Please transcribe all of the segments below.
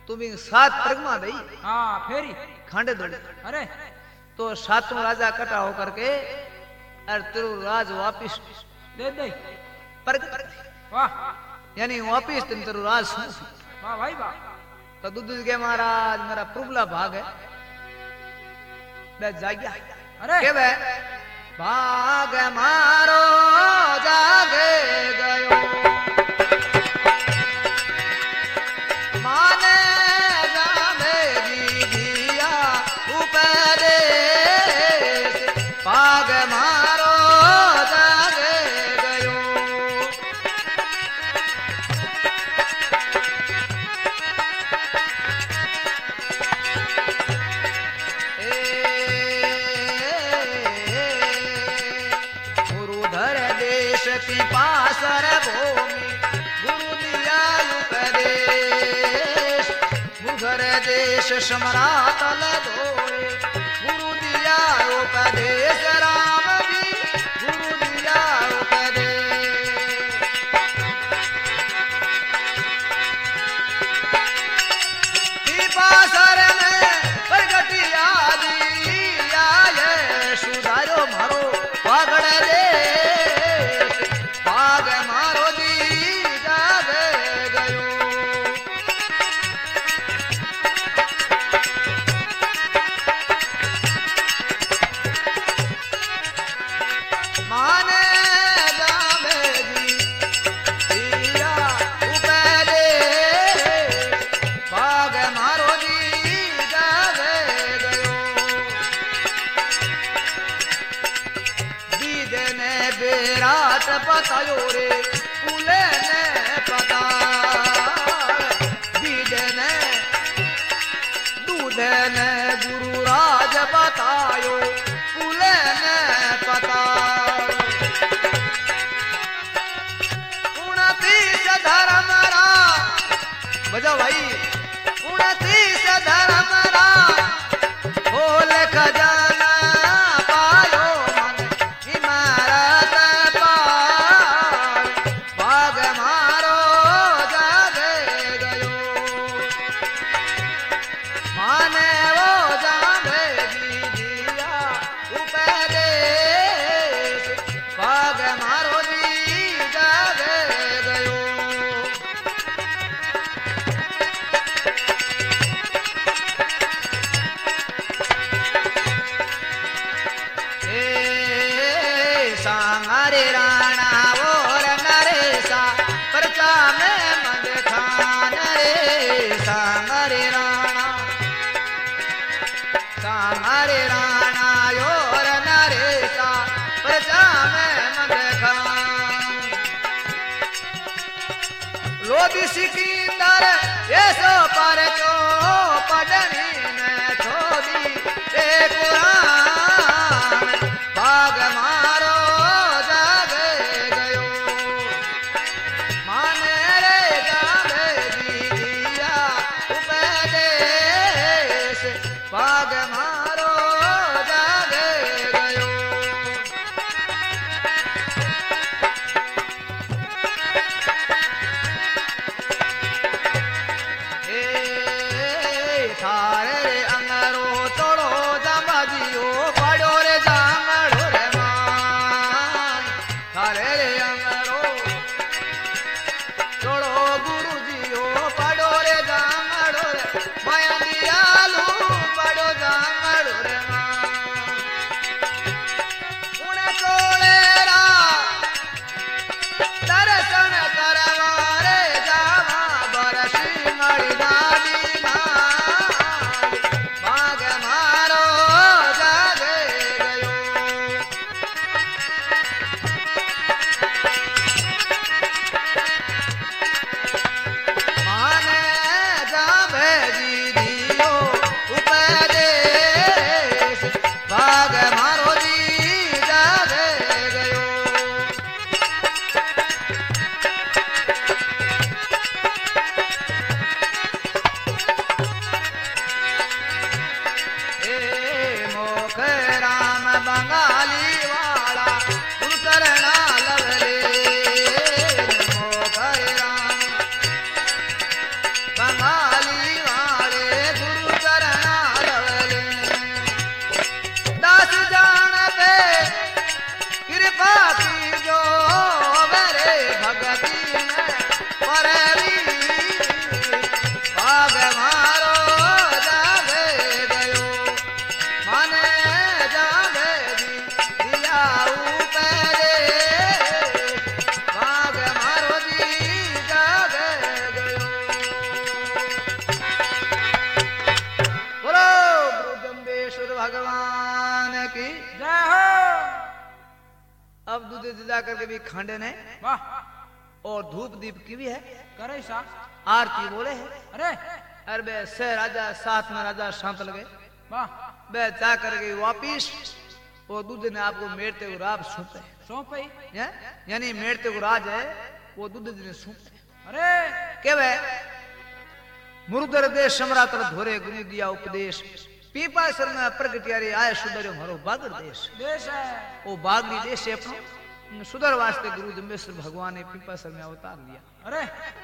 तुम्हें 7 प्रगमा दई। हाँ फेरी खांडे दौड़े। अरे तो 7वां राजा कटा होकर के और तेरो राज वापिस दे दे प्रगट। वाह यानी वापिस तुम तेरो राज सुन। वाह भाई वाह। तो दूध के महाराज मेरा प्रभुला भाग है जाग्या। अरे के वे भाग मारो जागे गयो माने जाने दीदिया उपदेश भाग मारो जागे गयो। की पासर भूमि गुरु दिया उपदेश मुघर देश समरातल धोए गुरु दिया उपदेश राम जी गुरु दिया उपदेश। की पासर में प्रगटिया दिया ये सुधारो मारो पकड़ ले भाग मारो दी जागे गयो। माने जावे जी दिया उपदेश भाग मारो दी जागे गयो। दीदे ने बेराट बतायो रे कुले ने पता दीदे ने दूधे ने गुरु राज बतायो कुले ने पता। 29 धर्म रा बजाओ भाई 29 धर्म रा बोल खजाना पायो मन इमारत पार भाग मारो जागे गयो। माने वो जागे दीदिया उपदेश भाग मारो दी जागे गयो। सांगारे राणा और नरेशा प्रजा में मद खान रे सांगारे राणा और नरेशा प्रजा में मद खान। लोधी सिकंदर ऐसो पर जो पढ़नी में छोड़ी एक कुरान भाग मारो जागे गयो। माने रे जागे दीदिया उपदेश भाग मारो जागे गयो। थारे रे अंगरो तोड़ो दमजियो पड़ो रे जांगड़ो रे मान थारे रे अंगरो तोड़ो गुरु जियो पड़ो रे जांगड़ो रे माया दियालू पड़ो जांगड़ो रे मान। उन्हें तोड़े रा दर्शन करवारे जावा बरसी मड़ी नादी भाग मारो जागे गयो। माने जावे जी दियो उपदेश भाग मारो जी जागे गयो। अब दूध जा करके भी खांडे ने वाह और धूप दीप की भी है, करे सा आरती बोले है। अरे अरे बे से राजा साथ में राजा शांत लगे वाह बे जा करके वापिस वो दूध ने आपको मेरते को राज सौंपे सौंपई यानी मेरते को राज है वो दूध ने सौंपे। अरे के वे मुरुदर देश सम्राट धोरे गुरु दिया उपदेश पीपासर में प्रगटियारी आए सुधर्यो मारो बागड़ देश देश है वो बागड़ी देश है अपनो सुधर वास्ते गुरु जम्बेश्वर भगवान ने पीपासर में अवतार लिया। अरे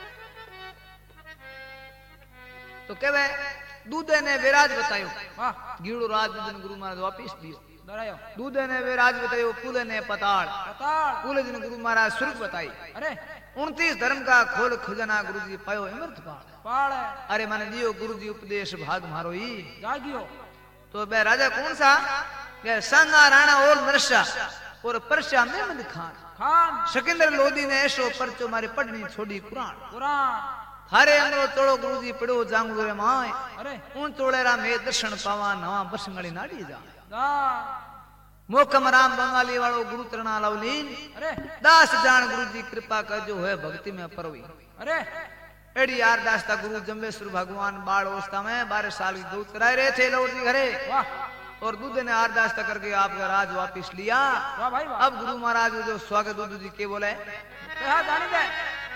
तो केवे दूधे ने विराज बतायो वाह गीड़ो राज दूध ने गुरु महाराज वापिस दियो। दरायो दूधे ने विराज बतायो कुले ने पताड़ पताल कुले दिन गुरु महाराज स्वर्ग बताई। अरे 29 धर्म का खोल खजाना गुरु जी पायो अमृत पाल। पाल है अरे मैंने दियो गुरु जी उपदेश भाग मारो ही जागियो तो बे राजा कौन सा ये संगा राणा और नरसा और परशा मेमद खान खान सिकंदर लोधी ने ऐसो परचो मारे पढ़नी छोड़ी कुरान कुरान थारे अंदरो चोड़ो गुरु जी पड़ो जांगलो रे माय अरे उन चोड़ेरा में दर्शन पावा नवा बसंगली नाड़ी जा दा मोकम राम बंगाली वालो गुरु तरणा लवलीन अरे दास जान गुरु जी कृपा कर जो है भक्ति में परवी अरे एड़ी यार दास्ता गुरु जम्बेश्वर भगवान बाल अवस्था में 12 साल की दूध कराए रहे थे लौट जी घरे वाह और दूध ने आरदास्ता करके आपका राज वापिस लिया। वाह भाई वाह अब गुरु महाराज जो स्वागत दूध जी के बोले कहा जाने दे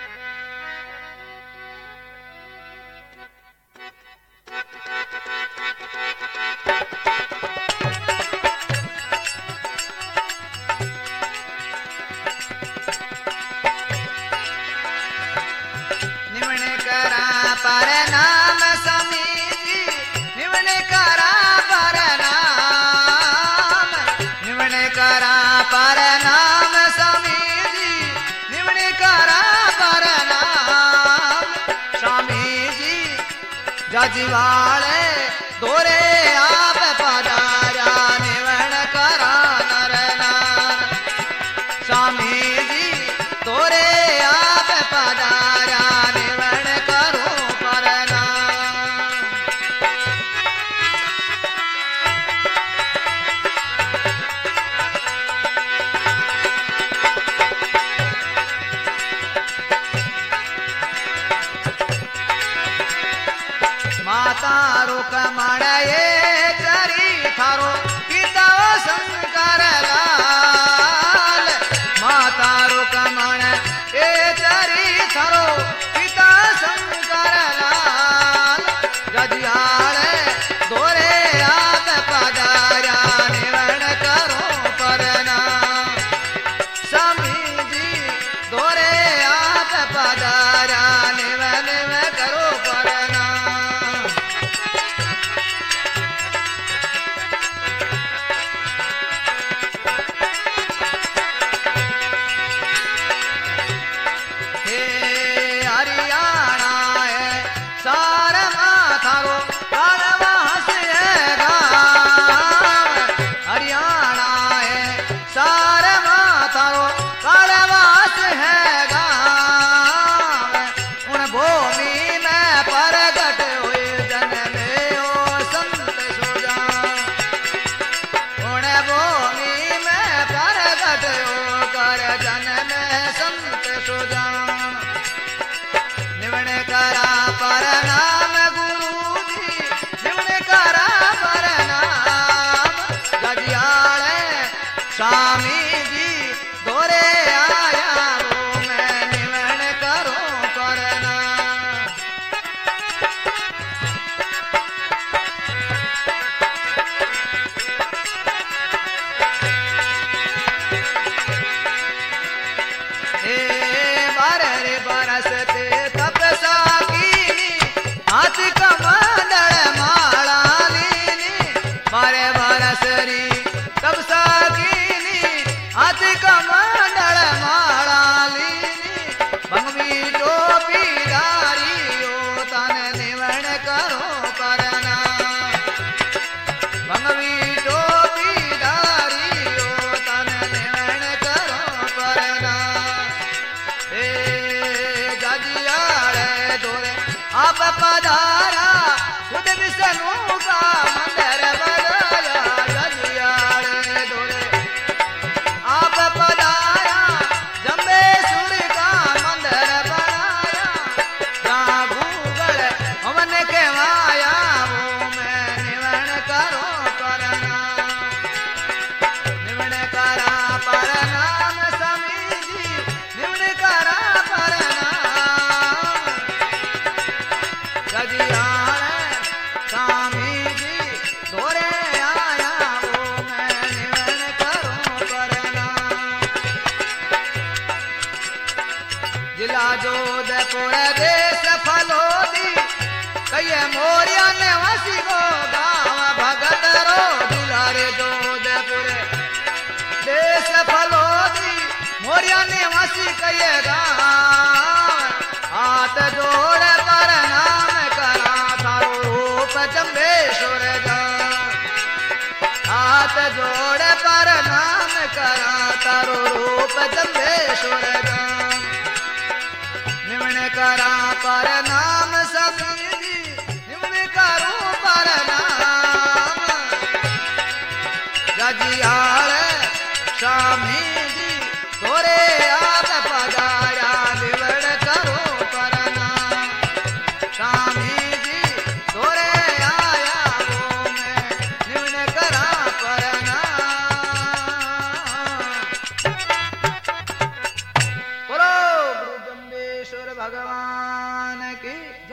पर नाम समीजी निवण करा पर नाम निवण करा पर नाम समीजी निवण करा पर नाम स्वामी जी जजवाड़े दोरे आप पधारा निवण करा नर नाम स्वामी जी दोरे आप पधारा निवण करो मातारो कमण ये चरी थारो पिता शंकर लाल मातारो कमण ये चरी थारो पिता शंकर लाल जजियाल दोरे आप पधारा निवण करो परना स्वामी जी दोरे आप पधारा निवण करो परना। स्वामी जी दोरे आया वो मैं निवण करो करना। हे बारे बरसते तपसा की हाथ कमंडल माला लीनी बारे बरसरी तपसा हाथ कमंडल माला लीनी भंगवी टोपी धारियो तन निवण करो परना भंगवी टोपी धारियो तन निवण करो परना। हे जजियाल दोरे आप पधारा खुद विष्णु का मंदिर बनाया जजियाल दोरे आप पधारा पूरे देश फलोदी कहिए मोरिया ने वसी को गाँव भगत रो दुलारे दूध पूरे देश फलोदी मोरिया ने वसी कहिए गाँव हाथ जोड़े पर नाम करा थारो रूप जम्बेश्वर गा हाथ जोड़े पर नाम करा तारो रूप जम्बेश्वर गा निमण करा पर नाम सभी निमण करू पर नाम गजियाल स्वामी जी तोरे आप पगाया निवण करो पर नाम स्वामी जी तोरे आया वो मैं निवण करा पर नाम बोलो गुरु जम्बेश्वर भगवान की